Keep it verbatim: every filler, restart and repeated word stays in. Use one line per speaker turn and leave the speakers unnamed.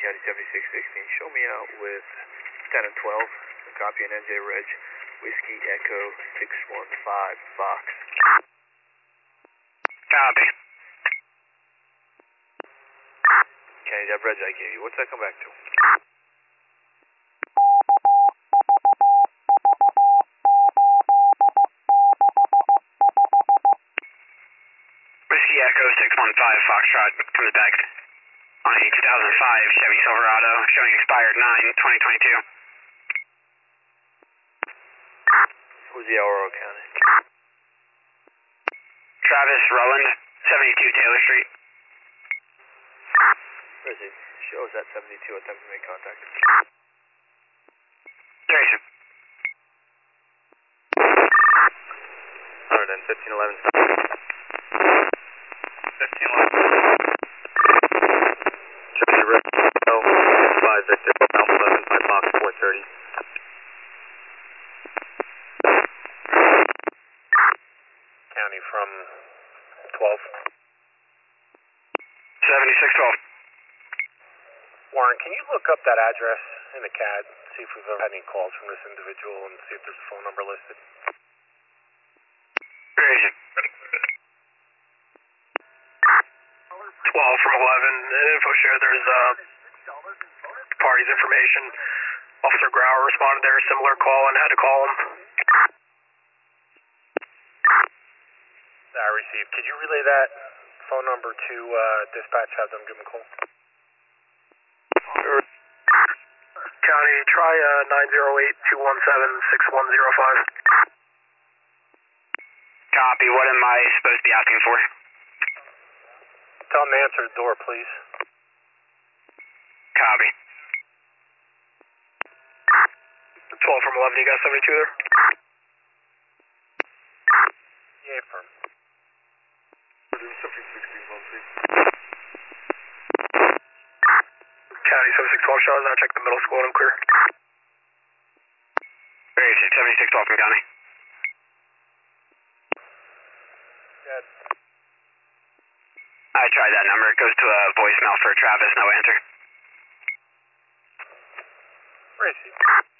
County seventy-six sixteen, show me out with ten and twelve, copy an N J Reg, Whiskey Echo six one five, Fox.
Copy.
County, that Reg I gave you, what's that come back to?
Whiskey Echo six one five, Foxtrot, comes back on a two thousand five Chevy Silverado, showing expired nine twenty twenty-two.
Who's the L R O County?
Travis Rowland, seventy-two Taylor Street.
Where is he? Shows at seventy-two, attempt to make contact.
Jason.
one hundred and fifteen eleven.
fifteen eleven.
Chevy Red, oh, five Victor, Alpha eleven, five Fox, four thirty. County from twelve.
seventy-six twelve.
Warren, can you look up that address in the C A D, see if we've ever had any calls from this individual and see if there's a phone number listed?
Where is it? twelve from eleven, in info share there's uh, party's information. Officer Grauer responded there, similar call and had to call him.
I received. Could you relay that phone number to uh, dispatch, have them give him a call?
Sure. County, try uh, nine zero eight, two one seven, six one zero five. Copy, what am I supposed to be asking for?
Tell him to answer the door, please.
Copy. twelve from eleven, you got seventy-two there?
Yeah, firm.
County seventy-six twelve, shot now, check the middle school and I'm clear. Where is it? seventy-six twelve from County.
Yeah.
I tried that number, it goes to a voicemail for Travis, no answer.
Where is he?